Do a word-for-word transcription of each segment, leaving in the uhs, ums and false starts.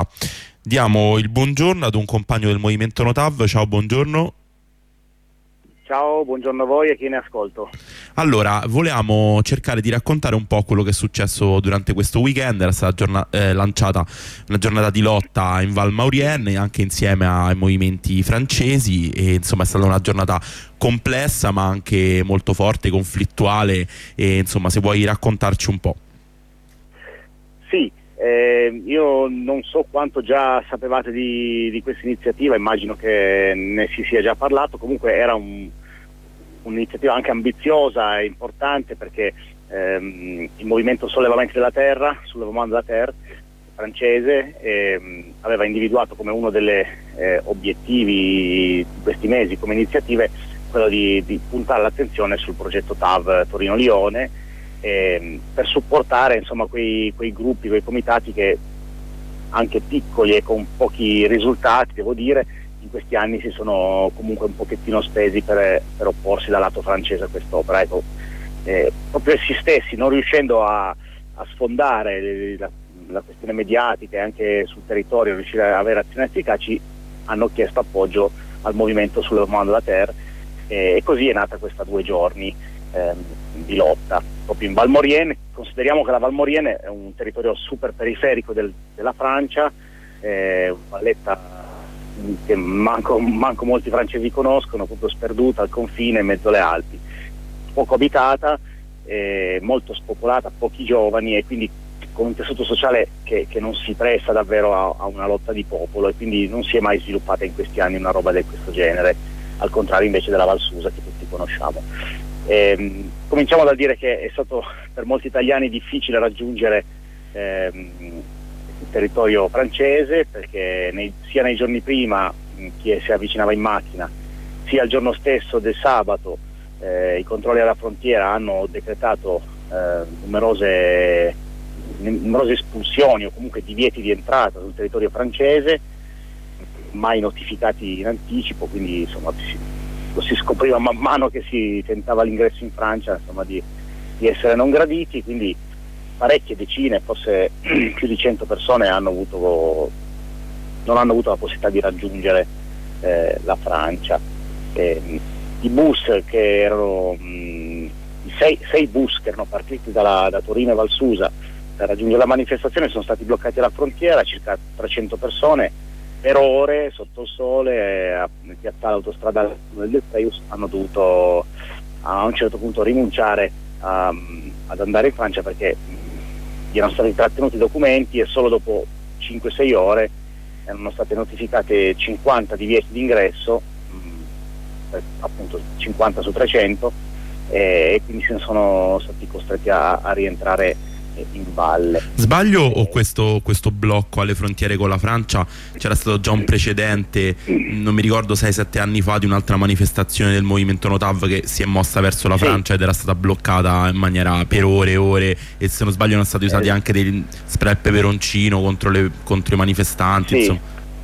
Allora, diamo il buongiorno ad un compagno del Movimento Notav. Ciao, buongiorno. Ciao, buongiorno a voi e chi ne ascolto. Allora, volevamo cercare di raccontare un po' quello che è successo durante questo weekend. Era stata giorna- eh, lanciata una giornata di lotta in Val Maurienne, anche insieme ai movimenti francesi, e insomma è stata una giornata complessa ma anche molto forte, conflittuale, e insomma se vuoi raccontarci un po'. Sì, eh, io non so quanto già sapevate di, di questa iniziativa, immagino che ne si sia già parlato. Comunque era un, un'iniziativa anche ambiziosa e importante, perché ehm, il movimento Sollevamento della Terra, Soulèvement de la Terre francese, ehm, aveva individuato come uno degli eh, obiettivi di questi mesi, come iniziative, quello di, di puntare l'attenzione sul progetto T A V Torino-Lione, eh, per supportare insomma quei, quei gruppi, quei comitati che, anche piccoli e con pochi risultati, devo dire, in questi anni si sono comunque un pochettino spesi per, per opporsi dal lato francese a quest'opera. Ecco, eh, proprio essi stessi, non riuscendo a, a sfondare la, la questione mediatica e anche sul territorio riuscire a avere azioni efficaci, hanno chiesto appoggio al movimento Soulèvement de la Terre, eh, e così è nata questa due giorni ehm, di lotta proprio in Val Maurienne. Consideriamo che la Val Maurienne è un territorio super periferico del, della Francia, eh, una valletta che manco, manco molti francesi conoscono, proprio sperduta al confine in mezzo alle Alpi, poco abitata, eh, molto spopolata, pochi giovani, e quindi con un tessuto sociale che, che non si presta davvero a, a una lotta di popolo, e quindi non si è mai sviluppata in questi anni una roba di questo genere, al contrario invece della Val Susa che tutti conosciamo. Eh, cominciamo dal dire che è stato per molti italiani difficile raggiungere ehm, il territorio francese, perché nei, sia nei giorni prima mh, chi si avvicinava in macchina, sia il giorno stesso del sabato, eh, i controlli alla frontiera hanno decretato eh, numerose, numerose espulsioni o comunque divieti di entrata sul territorio francese, mai notificati in anticipo, quindi insomma si, lo si scopriva man mano che si tentava l'ingresso in Francia, insomma, di, di essere non graditi. Quindi parecchie decine, forse più di cento persone hanno avuto, non hanno avuto la possibilità di raggiungere eh, la Francia. Eh, I bus che erano, mh, i sei, sei bus che erano partiti dalla, da Torino e Val Susa per raggiungere la manifestazione sono stati bloccati alla frontiera, circa trecento persone per ore sotto il sole, eh, nel piazzale autostradale del Delfeus, hanno dovuto a un certo punto rinunciare a, ad andare in Francia, perché gli erano stati trattenuti i documenti e solo dopo cinque sei ore erano state notificate cinquanta divieti d'ingresso, mh, appunto cinquanta su trecento, eh, e quindi se ne sono stati costretti a, a rientrare in valle. Sbaglio o questo, questo blocco alle frontiere con la Francia c'era stato già un precedente, non mi ricordo sei sette anni fa, di un'altra manifestazione del movimento Notav che si è mossa verso la Francia, sì, ed era stata bloccata in maniera per ore e ore, e se non sbaglio erano stati usati eh. anche dei spray al peperoncino contro, le, contro i manifestanti, sì, insomma.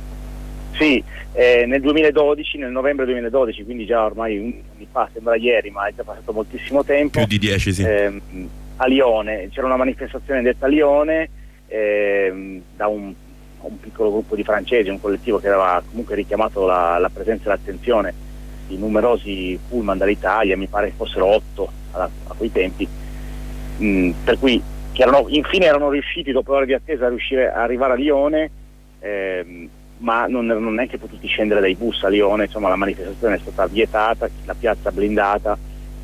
Sì, eh, nel duemiladodici, nel novembre duemiladodici, quindi già ormai un anni fa, sembra ieri, ma è già passato moltissimo tempo. Più di dieci, sì. ehm, A Lione c'era una manifestazione detta Lione, ehm, da un, un piccolo gruppo di francesi, un collettivo che aveva comunque richiamato la, la presenza e l'attenzione di numerosi pullman dall'Italia, mi pare che fossero otto a, a quei tempi, mh, per cui che erano, infine erano riusciti dopo ore di attesa a riuscire a arrivare a Lione, ehm, ma non erano neanche potuti scendere dai bus a Lione. Insomma, la manifestazione è stata vietata, la piazza blindata,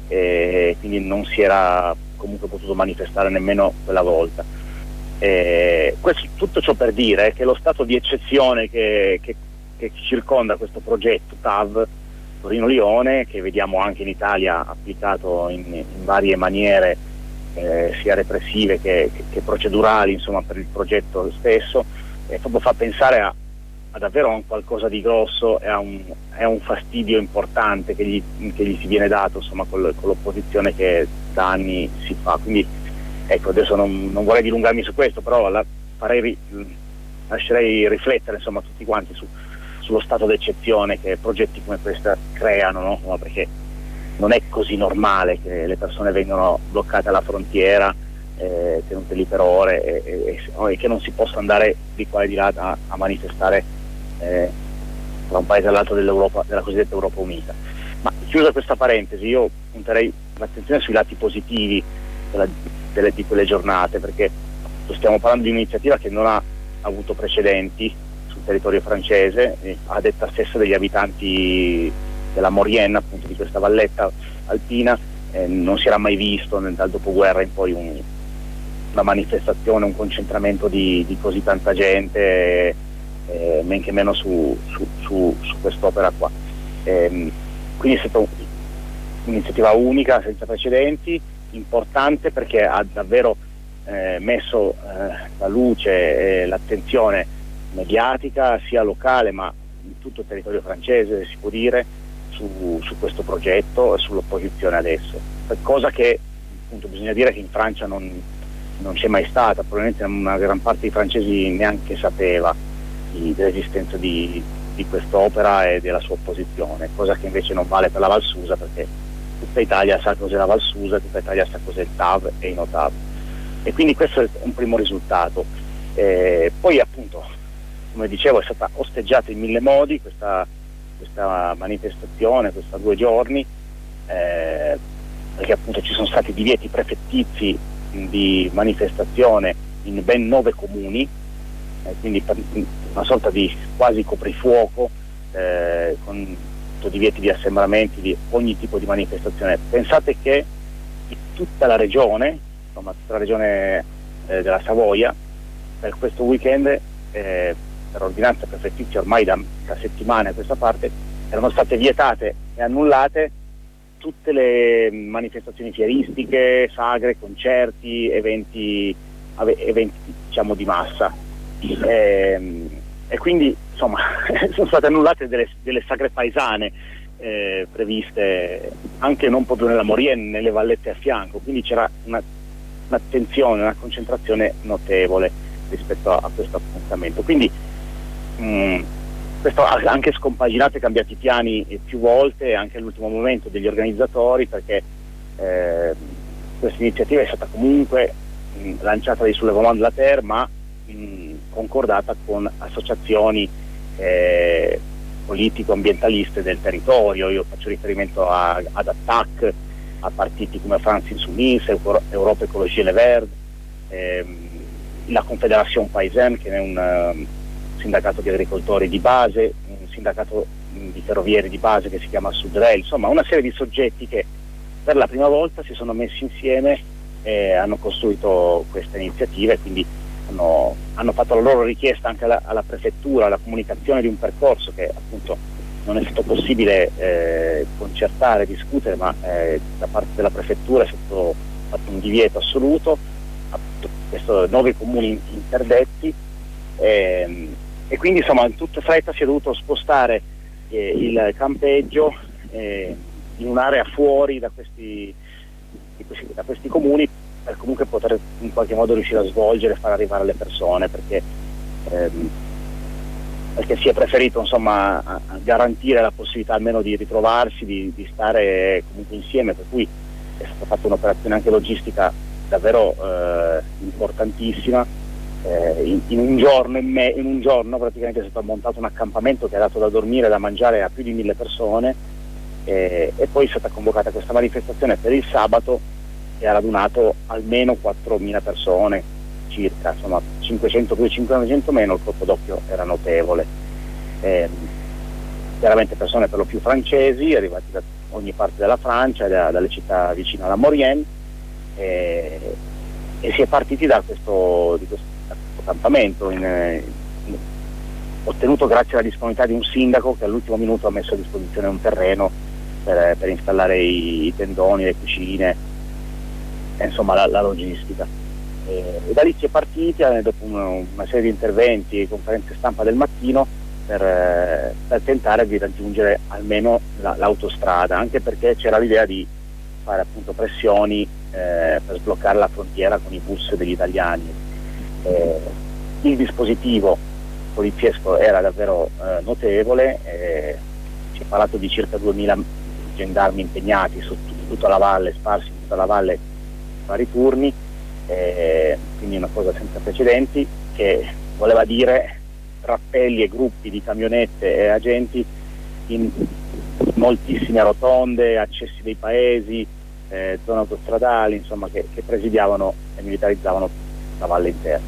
e quindi non si era comunque potuto manifestare nemmeno quella volta. Eh, questo, tutto ciò per dire che lo stato di eccezione che, che, che circonda questo progetto T A V Torino-Lione, che vediamo anche in Italia applicato in, in varie maniere, eh, sia repressive che, che, che procedurali, insomma, per il progetto stesso, eh, proprio fa pensare a, a davvero un qualcosa di grosso e a un, è un fastidio importante che gli, che gli si viene dato, insomma, con, con l'opposizione che da anni si fa. Quindi ecco, adesso non, non vorrei dilungarmi su questo, però la, farei, lascerei riflettere, insomma, tutti quanti su, sullo stato d'eccezione che progetti come questo creano, no? Perché non è così normale che le persone vengano bloccate alla frontiera, eh, tenute lì per ore e, e, e che non si possa andare di qua e di là a, a manifestare eh, tra un paese e l'altro dell'Europa, della cosiddetta Europa Unita. Ma chiusa questa parentesi, io punterei l'attenzione sui lati positivi della, delle, di quelle giornate, perché stiamo parlando di un'iniziativa che non ha avuto precedenti sul territorio francese, eh, a detta stessa degli abitanti della Maurienne, appunto di questa valletta alpina, eh, non si era mai visto nel, dal dopoguerra in poi un, una manifestazione, un concentramento di, di così tanta gente, eh, men che meno su, su, su, su quest'opera qua. Eh, quindi è stata un'iniziativa unica, senza precedenti, importante perché ha davvero eh, messo eh, la luce e l'attenzione mediatica sia locale ma in tutto il territorio francese, si può dire, su, su questo progetto e sull'opposizione adesso, cosa che appunto bisogna dire che in Francia non, non c'è mai stata, probabilmente una gran parte dei francesi neanche sapeva di, dell'esistenza di, di quest'opera e della sua opposizione, cosa che invece non vale per la Val Susa, perché tutta Italia sa cos'è la Val Susa, tutta Italia sa cos'è il T A V e i Notav, e quindi questo è un primo risultato. Eh, poi appunto, come dicevo, è stata osteggiata in mille modi questa, questa manifestazione, questa due giorni, eh, perché appunto ci sono stati divieti prefettizi di manifestazione in ben nove comuni, eh, quindi per una sorta di quasi coprifuoco, eh, con divieti di assembramenti, di ogni tipo di manifestazione. Pensate che in tutta la regione, insomma tutta la regione eh, della Savoia, per questo weekend, eh, per ordinanza prefettizia ormai da, da settimane a questa parte, erano state vietate e annullate tutte le manifestazioni fieristiche, sagre, concerti, eventi, eventi diciamo di massa. E, e quindi insomma sono state annullate delle, delle sagre paesane eh, previste anche non proprio nella Maurienne, nelle vallette a fianco, quindi c'era una, un'attenzione, una concentrazione notevole rispetto a, a questo appuntamento. Quindi mh, questo ha anche scompaginato e cambiato i piani più volte, anche all'ultimo momento degli organizzatori, perché eh, questa iniziativa è stata comunque mh, lanciata dai Soulèvement de la Terre, ma mh, concordata con associazioni eh, politico-ambientaliste del territorio. Io faccio riferimento a, ad Attac, a partiti come France Insoumise, Europa Ecologie Les Verts, ehm, la Confédération Paysanne, che è un uh, sindacato di agricoltori di base, un sindacato mh, di ferrovieri di base che si chiama Sudrail, insomma una serie di soggetti che per la prima volta si sono messi insieme e hanno costruito questa iniziativa, e quindi hanno, hanno fatto la loro richiesta anche alla, alla prefettura, alla comunicazione di un percorso che appunto non è stato possibile eh, concertare, discutere, ma eh, da parte della prefettura è stato fatto un divieto assoluto, appunto, questo nove comuni interdetti, eh, e quindi insomma in tutta fretta si è dovuto spostare eh, il campeggio eh, in un'area fuori da questi, di questi, da questi comuni, per comunque poter in qualche modo riuscire a svolgere e far arrivare le persone, perché, ehm, perché si è preferito insomma a, a garantire la possibilità almeno di ritrovarsi, di, di stare comunque insieme, per cui è stata fatta un'operazione anche logistica davvero eh, importantissima. Eh, in, in, un giorno, in, me, in un giorno praticamente è stato montato un accampamento che ha dato da dormire e da mangiare a più di mille persone, eh, e poi è stata convocata questa manifestazione per il sabato e ha radunato almeno quattromila persone circa, insomma cinquecento più, cinquecento meno, il colpo d'occhio era notevole. Eh, chiaramente persone per lo più francesi, arrivati da ogni parte della Francia, da, dalle città vicine alla Maurienne, eh, e si è partiti da questo, di questo, da questo campamento in, in, ottenuto grazie alla disponibilità di un sindaco che all'ultimo minuto ha messo a disposizione un terreno per, per installare i, i tendoni, le cucine, e insomma la, la logistica. E, e da lì si è partiti eh, dopo una, una serie di interventi e conferenze stampa del mattino per, eh, per tentare di raggiungere almeno la, l'autostrada, anche perché c'era l'idea di fare appunto pressioni eh, per sbloccare la frontiera con i bus degli italiani. Eh, il dispositivo poliziesco era davvero eh, notevole, eh, si è parlato di circa duemila gendarmi impegnati su tut- tutta la valle, sparsi in tutta la valle, vari turni, eh, quindi una cosa senza precedenti, che voleva dire rappelli e gruppi di camionette e agenti in moltissime rotonde, accessi dei paesi, eh, zone autostradali, insomma, che, che presidiavano e militarizzavano la valle interna.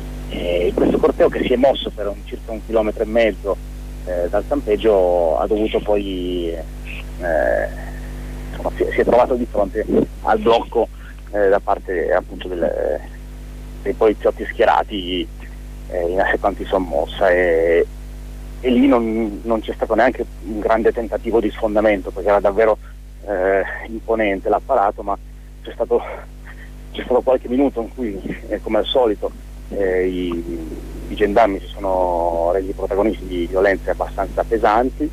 E questo corteo, che si è mosso per un, circa un chilometro e mezzo eh, dal campeggio, ha dovuto poi eh, insomma, si, si è trovato di fronte al blocco eh, da parte appunto del, dei poliziotti schierati eh, in assetto sommossa, e, e lì non, non c'è stato neanche un grande tentativo di sfondamento, perché era davvero eh, imponente l'apparato, ma c'è stato, c'è stato qualche minuto in cui, eh, come al solito, eh, i, i gendarmi si sono resi protagonisti di violenze abbastanza pesanti,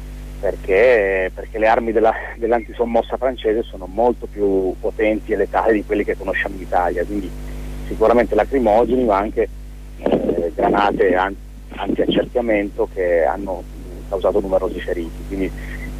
perché, perché le armi della, dell'antisommossa francese sono molto più potenti e letali di quelli che conosciamo in Italia, quindi sicuramente lacrimogeni, ma anche eh, granate an- anti-accerchiamento che hanno causato numerosi feriti. Quindi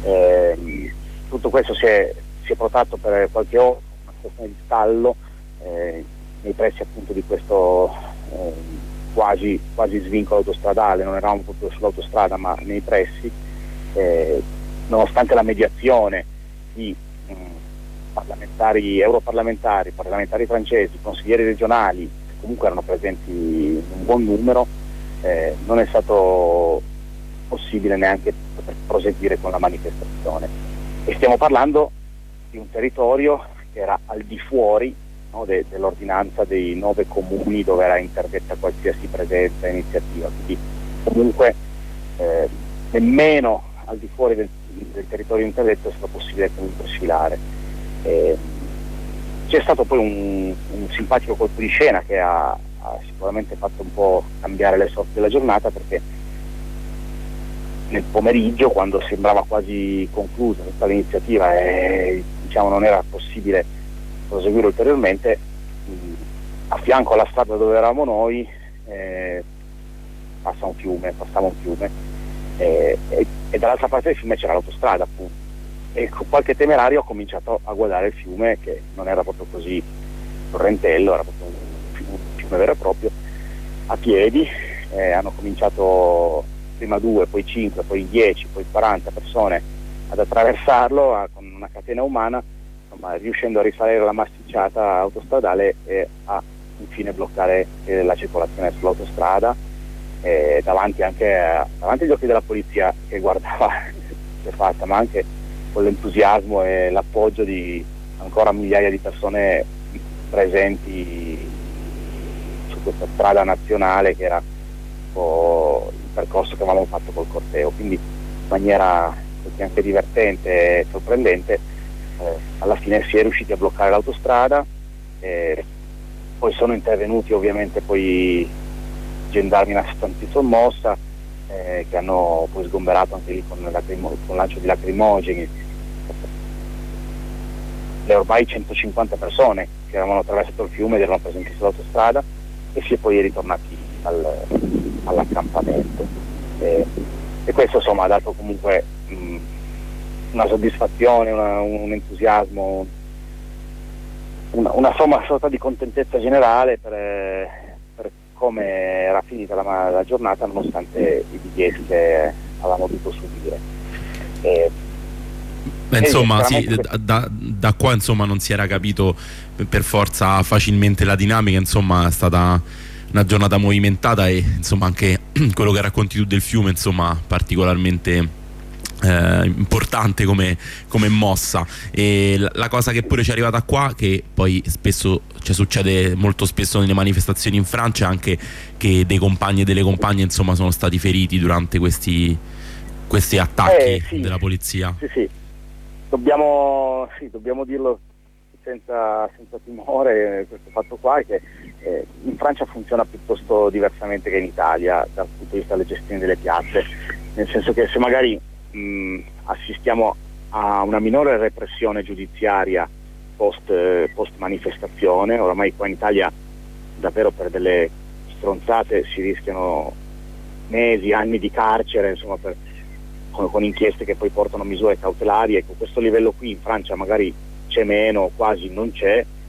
eh, tutto questo si è, si è protratto per qualche ora, una questione di stallo eh, nei pressi appunto di questo eh, quasi, quasi svincolo autostradale. Non eravamo proprio sull'autostrada, ma nei pressi, eh, nonostante la mediazione di mh, parlamentari, europarlamentari, parlamentari francesi, consiglieri regionali, che comunque erano presenti in un buon numero, eh, non è stato possibile neanche poter proseguire con la manifestazione. E stiamo parlando di un territorio che era al di fuori, no, de- dell'ordinanza dei nove comuni dove era interdetta qualsiasi presenza e iniziativa, quindi comunque eh, nemmeno al di fuori del, del territorio interdetto è stato possibile comunque sfilare. Eh, c'è stato poi un, un simpatico colpo di scena che ha, ha sicuramente fatto un po' cambiare le sorti della giornata, perché nel pomeriggio, quando sembrava quasi conclusa tutta l'iniziativa e diciamo non era possibile proseguire ulteriormente, mh, a fianco alla strada dove eravamo noi eh, passa un fiume, passava un fiume eh, e, e dall'altra parte del fiume c'era l'autostrada, appunto, e con qualche temerario ho cominciato a guardare il fiume, che non era proprio così torrentello, era proprio un fiume, un fiume vero e proprio, a piedi. Eh, hanno cominciato prima due, poi cinque, poi dieci, poi quaranta persone ad attraversarlo a, con una catena umana, insomma, riuscendo a risalire la massicciata autostradale e a infine bloccare eh, la circolazione sull'autostrada, eh, davanti anche a, davanti agli occhi della polizia, che guardava che fatta, ma anche con l'entusiasmo e l'appoggio di ancora migliaia di persone presenti su questa strada nazionale, che era un po' il percorso che avevamo fatto col corteo. Quindi in maniera così anche divertente e sorprendente eh, alla fine si è riusciti a bloccare l'autostrada, eh, poi sono intervenuti ovviamente poi gendarmi in assetto antisommossa, eh, che hanno poi sgomberato anche lì con, lacrimo- con lancio di lacrimogeni le ormai centocinquanta persone che avevano attraversato il fiume ed erano presenti sull'autostrada, e si è poi ritornati al, all'accampamento. Eh, e questo insomma ha dato comunque mh, una soddisfazione, una, un entusiasmo, una, una somma sorta di contentezza generale per, per come era finita la, la giornata, nonostante i divieti che avevamo dovuto subire. Eh, Beh, insomma, sì, da, da qua insomma non si era capito per forza facilmente la dinamica, insomma è stata una giornata movimentata, e insomma anche quello che racconti tu del fiume, insomma, particolarmente eh, importante come, come mossa. E la, la cosa che pure ci è arrivata qua, che poi spesso, cioè succede molto spesso nelle manifestazioni in Francia, è anche che dei compagni e delle compagne insomma sono stati feriti durante questi, questi attacchi eh, sì, della polizia. Sì, sì. Dobbiamo, sì, dobbiamo dirlo senza, senza timore, questo fatto qua, che eh, in Francia funziona piuttosto diversamente che in Italia dal punto di vista della gestione delle piazze, nel senso che se magari mh, assistiamo a una minore repressione giudiziaria post, eh, post manifestazione, oramai qua in Italia davvero per delle stronzate si rischiano mesi, anni di carcere, insomma, per Con, con inchieste che poi portano misure cautelari. Ecco, questo livello qui in Francia magari c'è meno, quasi non c'è,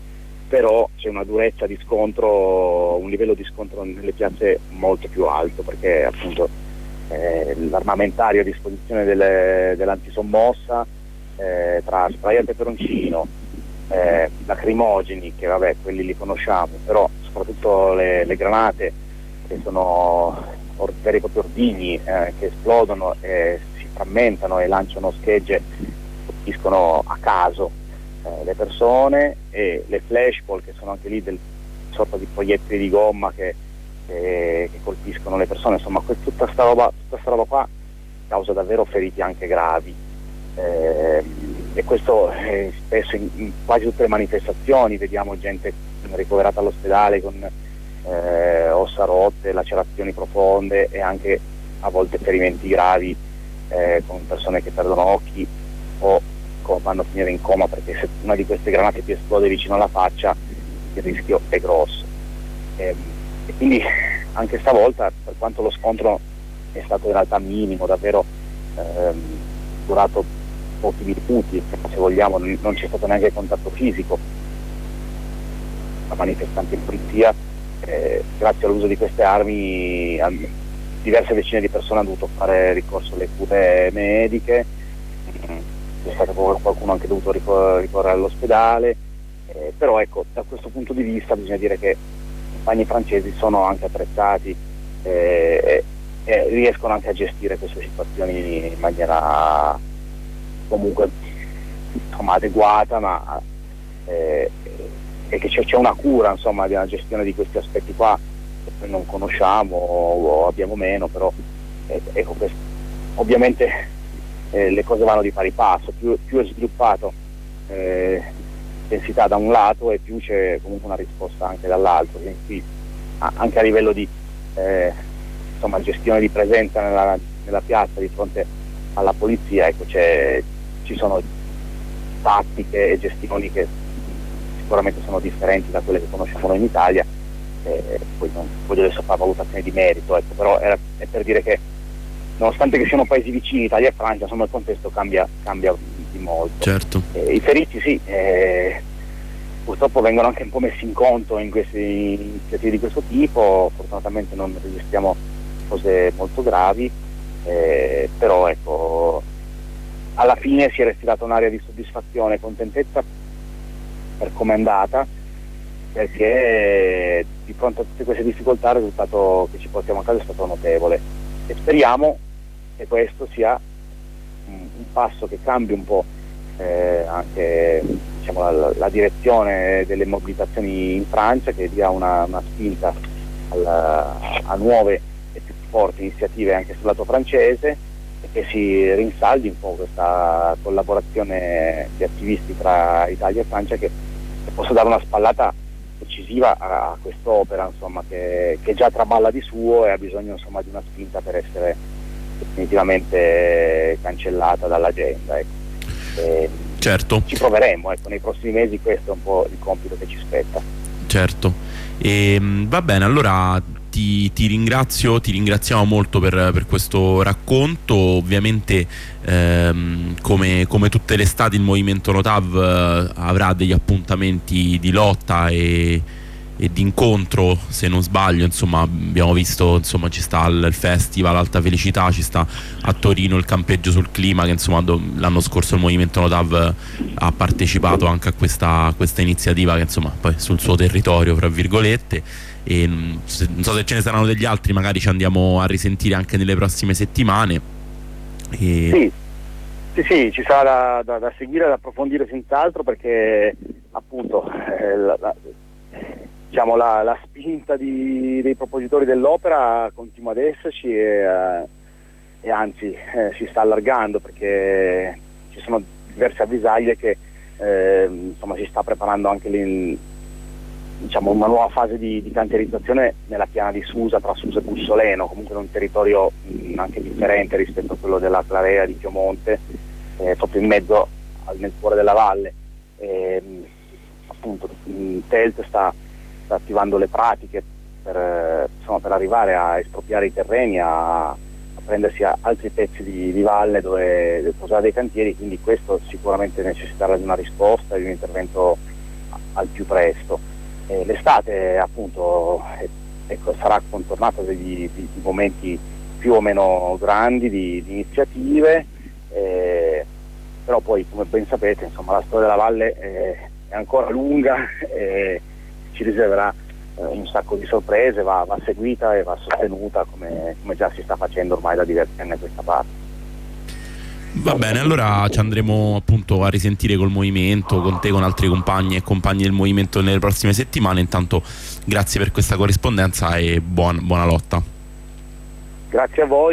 però c'è una durezza di scontro, un livello di scontro nelle piazze molto più alto, perché appunto eh, l'armamentario a disposizione delle, dell'antisommossa, eh, tra spray a peperoncino, eh, lacrimogeni, che vabbè quelli li conosciamo, però soprattutto le, le granate, che sono or- veri e propri ordigni eh, che esplodono e si frammentano e lanciano schegge, colpiscono a caso eh, le persone, e le flashball, che sono anche lì del sorta di proiettili di gomma che, che, che colpiscono le persone. Insomma, que- tutta sta roba, tutta sta roba qua causa davvero feriti anche gravi, eh, e questo eh, spesso in, in quasi tutte le manifestazioni vediamo gente ricoverata all'ospedale con eh, ossa rotte, lacerazioni profonde e anche a volte ferimenti gravi, eh, con persone che perdono occhi o vanno a finire in coma, perché se una di queste granate ti esplode vicino alla faccia il rischio è grosso. E, e quindi anche stavolta, per quanto lo scontro è stato in realtà minimo, davvero ehm, durato pochi minuti, se vogliamo, non c'è stato neanche contatto fisico tra manifestanti e polizia, eh, grazie all'uso di queste armi diverse decine di persone hanno dovuto fare ricorso alle cure mediche, c'è stato qualcuno anche dovuto ricor- ricorrere all'ospedale, eh, però ecco, da questo punto di vista bisogna dire che i compagni francesi sono anche attrezzati eh, e, e riescono anche a gestire queste situazioni in maniera comunque insomma adeguata, ma eh, e che c'è, c'è una cura insomma di una gestione di questi aspetti qua che noi non conosciamo o, o abbiamo meno, però eh, ecco, questo, ovviamente Eh, le cose vanno di pari passo, più, più è sviluppato eh, l'intensità da un lato e più c'è comunque una risposta anche dall'altro, quindi a, anche a livello di eh, insomma, gestione di presenza nella, nella piazza di fronte alla polizia, ecco, c'è, ci sono tattiche e gestioni che sicuramente sono differenti da quelle che conosciamo noi in Italia, eh, poi non voglio adesso fare valutazioni di merito, ecco, però era, è per dire che nonostante che siano paesi vicini, Italia e Francia, insomma il contesto cambia, cambia di molto. Certo. Eh, I feriti sì, eh, purtroppo vengono anche un po' messi in conto in queste iniziative di questo tipo, fortunatamente non registriamo cose molto gravi, eh, però ecco, alla fine si è respirata un'area di soddisfazione e contentezza per come è andata, perché di fronte a tutte queste difficoltà il risultato che ci portiamo a casa è stato notevole e speriamo che questo sia un, un passo che cambi un po' eh, anche diciamo, la, la direzione delle mobilitazioni in Francia, che dia una, una spinta alla, a nuove e più forti iniziative anche sul lato francese, e che si rinsaldi un po' questa collaborazione di attivisti tra Italia e Francia, che, che possa dare una spallata decisiva a, a quest'opera insomma, che, che già traballa di suo e ha bisogno insomma, di una spinta per essere definitivamente cancellata dall'agenda, ecco. E certo. Ci proveremo, ecco, nei prossimi mesi questo è un po' il compito che ci spetta. Certo. E, va bene, allora ti, ti ringrazio, ti ringraziamo molto per, per questo racconto. Ovviamente ehm, come, come tutte le estati il movimento Notav eh, avrà degli appuntamenti di lotta e e di incontro, se non sbaglio, insomma abbiamo visto, insomma ci sta il festival Alta Felicità, ci sta a Torino il campeggio sul clima, che insomma l'anno scorso il movimento Notav ha partecipato anche a questa, a questa iniziativa, che insomma poi sul suo territorio fra virgolette, e non so se ce ne saranno degli altri, magari ci andiamo a risentire anche nelle prossime settimane. E... Sì. Sì, sì, ci sarà da, da, da seguire e da approfondire senz'altro, perché appunto eh, la, la, diciamo la, la spinta di, dei propositori dell'opera continua ad esserci e, eh, e anzi eh, si sta allargando, perché ci sono diverse avvisaglie che eh, insomma si sta preparando anche lì, diciamo, una nuova fase di, di cantierizzazione nella piana di Susa, tra Susa e Bussoleno, comunque in un territorio mh, anche differente rispetto a quello della Clarea di Piemonte, eh, proprio in mezzo al, nel cuore della valle. E, appunto mh, Telt sta sta attivando le pratiche per, insomma, per arrivare a espropriare i terreni, a, a prendersi a altri pezzi di, di valle dove, dove posare dei cantieri, quindi questo sicuramente necessiterà di una risposta e di un intervento al più presto. eh, l'estate appunto eh, ecco, sarà contornata di, di, di momenti più o meno grandi, di, di iniziative, eh, però poi come ben sapete insomma la storia della Valle eh, è ancora lunga e ci riserverà eh, un sacco di sorprese, va, va seguita e va sostenuta come, come già si sta facendo ormai da diversi anni a questa parte. Va bene, allora ci andremo appunto a risentire col movimento, con te, con altri compagni e compagni del movimento nelle prossime settimane. Intanto grazie per questa corrispondenza e buon, buona lotta. Grazie a voi.